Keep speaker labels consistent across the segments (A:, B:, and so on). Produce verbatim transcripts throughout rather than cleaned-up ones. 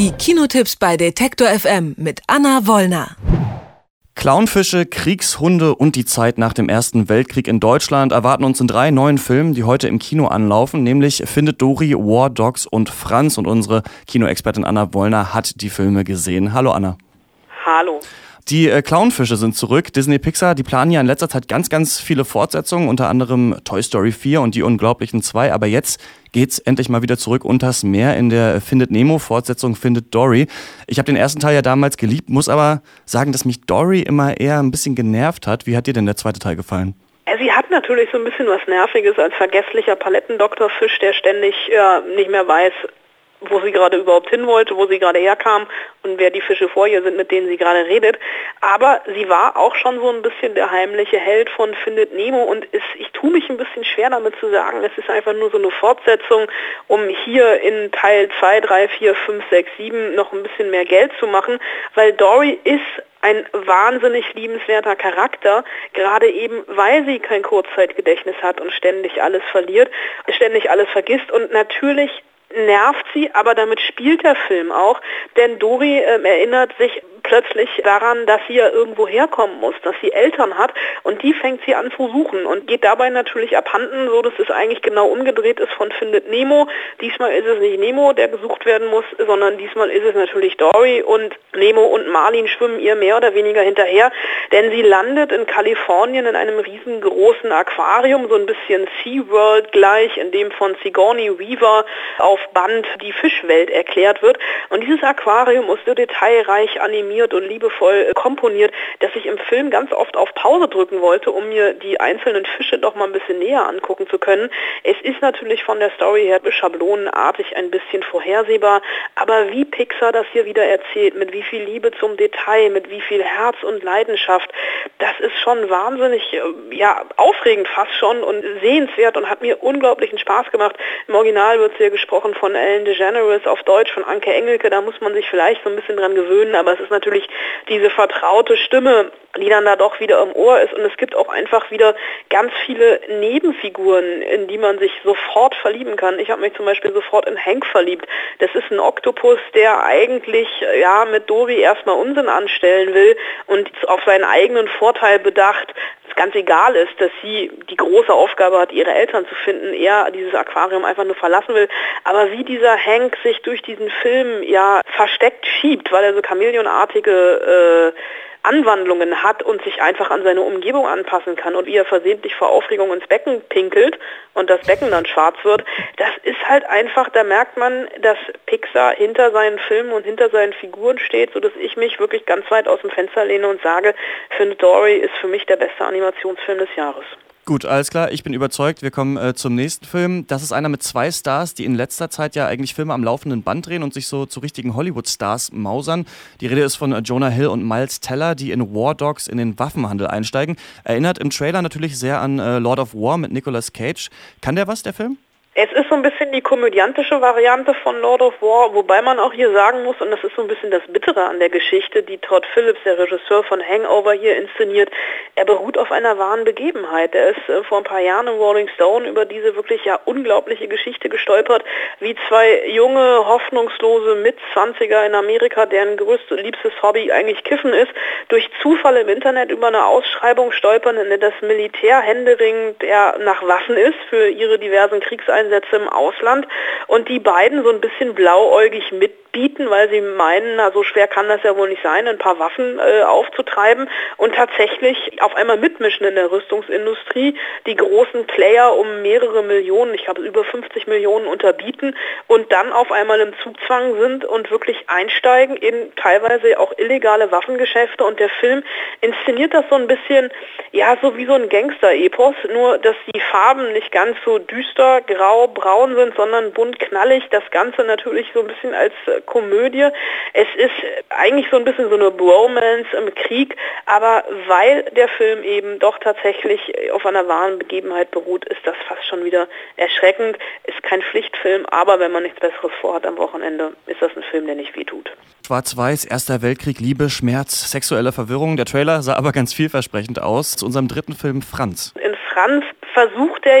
A: Die Kinotipps bei Detektor F M mit Anna Wollner.
B: Clownfische, Kriegshunde und die Zeit nach dem Ersten Weltkrieg in Deutschland erwarten uns in drei neuen Filmen, die heute im Kino anlaufen, nämlich Findet Dory, War Dogs und Franz. Und unsere Kinoexpertin Anna Wollner hat die Filme gesehen. Hallo Anna.
C: Hallo.
B: Die äh, Clownfische sind zurück. Disney Pixar, die planen ja in letzter Zeit ganz, ganz viele Fortsetzungen, unter anderem Toy Story vier und Die Unglaublichen zwei. Aber jetzt geht's endlich mal wieder zurück unters Meer in der Findet Nemo Fortsetzung Findet Dory. Ich habe den ersten Teil ja damals geliebt, muss aber sagen, dass mich Dory immer eher ein bisschen genervt hat. Wie hat dir denn der zweite Teil gefallen?
C: Sie hat natürlich so ein bisschen was Nerviges als vergesslicher Palettendoktorfisch, der ständig ja, nicht mehr weiß, wo sie gerade überhaupt hin wollte, wo sie gerade herkam und wer die Fische vor ihr sind, mit denen sie gerade redet. Aber sie war auch schon so ein bisschen der heimliche Held von Findet Nemo und ist, ich tue mich ein bisschen schwer damit zu sagen, es ist einfach nur so eine Fortsetzung, um hier in Teil zwei, drei, vier, fünf, sechs, sieben noch ein bisschen mehr Geld zu machen, weil Dory ist ein wahnsinnig liebenswerter Charakter, gerade eben, weil sie kein Kurzzeitgedächtnis hat und ständig alles verliert, ständig alles vergisst und natürlich nervt sie, aber damit spielt der Film auch, denn Dory äh, erinnert sich plötzlich daran, dass sie ja irgendwo herkommen muss, dass sie Eltern hat und die fängt sie an zu suchen und geht dabei natürlich abhanden, so dass es eigentlich genau umgedreht ist von Findet Nemo. Diesmal ist es nicht Nemo, der gesucht werden muss, sondern diesmal ist es natürlich Dory und Nemo und Marlin schwimmen ihr mehr oder weniger hinterher, denn sie landet in Kalifornien in einem riesengroßen Aquarium, so ein bisschen SeaWorld gleich, in dem von Sigourney Weaver auf Band die Fischwelt erklärt wird und dieses Aquarium ist so detailreich animiert und liebevoll komponiert, dass ich im Film ganz oft auf Pause drücken wollte, um mir die einzelnen Fische doch mal ein bisschen näher angucken zu können. Es ist natürlich von der Story her schablonenartig ein bisschen vorhersehbar, aber wie Pixar das hier wieder erzählt, mit wie viel Liebe zum Detail, mit wie viel Herz und Leidenschaft, das ist schon wahnsinnig, ja, aufregend fast schon und sehenswert und hat mir unglaublichen Spaß gemacht. Im Original wird hier gesprochen von Ellen DeGeneres, auf Deutsch von Anke Engelke, da muss man sich vielleicht so ein bisschen dran gewöhnen, aber es ist natürlich diese vertraute Stimme, die dann da doch wieder im Ohr ist und es gibt auch einfach wieder ganz viele Nebenfiguren, in die man sich sofort verlieben kann. Ich habe mich zum Beispiel sofort in Hank verliebt. Das ist ein Oktopus, der eigentlich ja mit Dory erstmal Unsinn anstellen will und auf seinen eigenen Vorteil bedacht, ganz egal ist, dass sie die große Aufgabe hat, ihre Eltern zu finden, er dieses Aquarium einfach nur verlassen will. Aber wie dieser Hank sich durch diesen Film ja versteckt schiebt, weil er so chameleonartige äh, Anwandlungen hat und sich einfach an seine Umgebung anpassen kann und wie er versehentlich vor Aufregung ins Becken pinkelt und das Becken dann schwarz wird, das ist halt einfach, da merkt man, dass Pixar hinter seinen Filmen und hinter seinen Figuren steht, sodass ich mich wirklich ganz weit aus dem Fenster lehne und sage, Findet Dory ist für mich der beste Animationsfilm des Jahres.
B: Gut, alles klar, ich bin überzeugt. Wir kommen äh, zum nächsten Film. Das ist einer mit zwei Stars, die in letzter Zeit ja eigentlich Filme am laufenden Band drehen und sich so zu richtigen Hollywood-Stars mausern. Die Rede ist von äh, Jonah Hill und Miles Teller, die in War Dogs in den Waffenhandel einsteigen. Erinnert im Trailer natürlich sehr an äh, Lord of War mit Nicolas Cage. Kann der was, der Film?
C: Es ist so ein bisschen die komödiantische Variante von Lord of War, wobei man auch hier sagen muss, und das ist so ein bisschen das Bittere an der Geschichte, die Todd Phillips, der Regisseur von Hangover, hier inszeniert, er beruht auf einer wahren Begebenheit. Er ist äh, vor ein paar Jahren im Rolling Stone über diese wirklich ja unglaubliche Geschichte gestolpert, wie zwei junge, hoffnungslose Mitzwanziger in Amerika, deren größtes, liebstes Hobby eigentlich Kiffen ist, durch Zufall im Internet über eine Ausschreibung stolpern, in der das Militär händeringend ja, nach Waffen ist für ihre diversen Kriegseinsätze im Ausland und die beiden so ein bisschen blauäugig mitbieten, weil sie meinen, na so schwer kann das ja wohl nicht sein, ein paar Waffen äh, aufzutreiben und tatsächlich auf einmal mitmischen in der Rüstungsindustrie, die großen Player um mehrere Millionen, ich glaube über fünfzig Millionen unterbieten und dann auf einmal im Zugzwang sind und wirklich einsteigen in teilweise auch illegale Waffengeschäfte und der Film inszeniert das so ein bisschen, ja so wie so ein Gangster-Epos, nur dass die Farben nicht ganz so düster, grau, braun sind, sondern bunt knallig. Das Ganze natürlich so ein bisschen als äh, Komödie. Es ist eigentlich so ein bisschen so eine Bromance im Krieg, aber weil der Film eben doch tatsächlich auf einer wahren Begebenheit beruht, ist das fast schon wieder erschreckend. Ist kein Pflichtfilm, aber wenn man nichts Besseres vorhat am Wochenende, ist das ein Film, der nicht wehtut.
B: Schwarz-Weiß, Erster Weltkrieg, Liebe, Schmerz, sexuelle Verwirrung. Der Trailer sah aber ganz vielversprechend aus. Zu unserem dritten Film Franz.
C: In Franz versucht er jetzt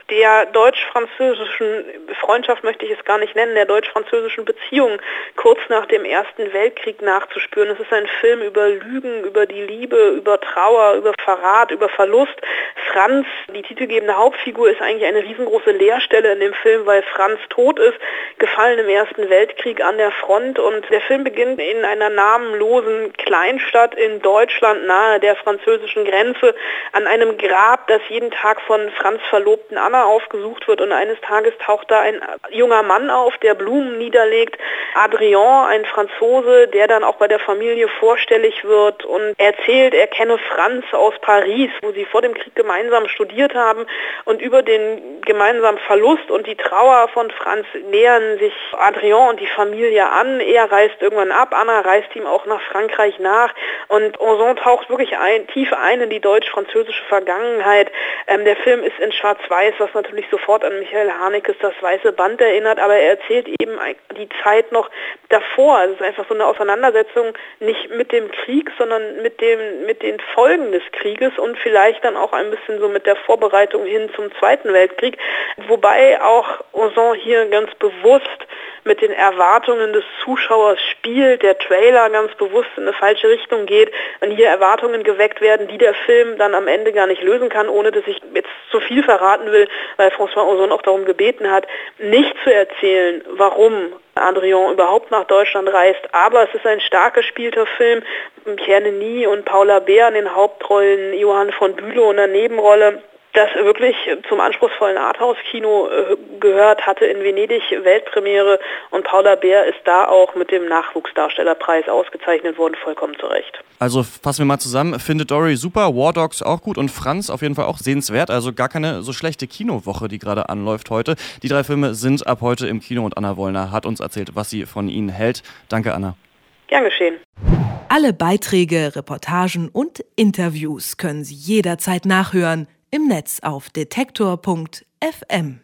C: der deutsch-französischen Freundschaft möchte ich es gar nicht nennen, der deutsch-französischen Beziehung kurz nach dem Ersten Weltkrieg nachzuspüren. Es ist ein Film über Lügen, über die Liebe, über Trauer, über Verrat, über Verlust. Franz, die titelgebende Hauptfigur, ist eigentlich eine riesengroße Leerstelle in dem Film, weil Franz tot ist, gefallen im Ersten Weltkrieg an der Front, und der Film beginnt in einer namenlosen Kleinstadt in Deutschland nahe der französischen Grenze an einem Grab, das jeden Tag von Franz Verlobten Anna aufgesucht wird, und eines Tages taucht da ein junger Mann auf, der Blumen niederlegt, Adrien, ein Franzose, der dann auch bei der Familie vorstellig wird und erzählt, er kenne Franz aus Paris, wo sie vor dem Krieg gemeinsam studiert haben, und über den gemeinsamen Verlust und die Trauer von Franz nähern sich Adrien und die Familie an. Er reist irgendwann ab, Anna reist ihm auch nach Frankreich nach, und Ozon taucht wirklich ein, tief ein in die deutsch-französische Vergangenheit. Ähm, der Film ist in Schwarz-Weiß, was natürlich sofort an Michael Hanekes Das Weiße Band erinnert, aber er erzählt eben die Zeit noch davor. Also es ist einfach so eine Auseinandersetzung nicht mit dem Krieg, sondern mit dem, mit den Folgen des Krieges und vielleicht dann auch ein bisschen so mit der Vorbereitung hin zum Zweiten Weltkrieg, wobei auch Ozon hier ganz bewusst mit den Erwartungen des Zuschauers spielt, der Trailer ganz bewusst in eine falsche Richtung geht und hier Erwartungen geweckt werden, die der Film dann am Ende gar nicht lösen kann, ohne dass ich jetzt zu viel verraten will, weil François Ozon auch darum gebeten hat, nicht zu erzählen, warum Adrien überhaupt nach Deutschland reist, aber es ist ein stark gespielter Film, Pierre Denis und Paula Beer in den Hauptrollen, Johann von Bülow in der Nebenrolle, das wirklich zum anspruchsvollen Arthouse-Kino äh, gehört, hatte in Venedig Weltpremiere, und Paula Beer ist da auch mit dem Nachwuchsdarstellerpreis ausgezeichnet worden, vollkommen zu Recht.
B: Also fassen wir mal zusammen, Findet Dory super, War Dogs auch gut und Franz auf jeden Fall auch sehenswert, also gar keine so schlechte Kinowoche, die gerade anläuft heute. Die drei Filme sind ab heute im Kino und Anna Wollner hat uns erzählt, was sie von ihnen hält. Danke, Anna.
C: Gern geschehen.
A: Alle Beiträge, Reportagen und Interviews können Sie jederzeit nachhören im Netz auf detektor punkt f m.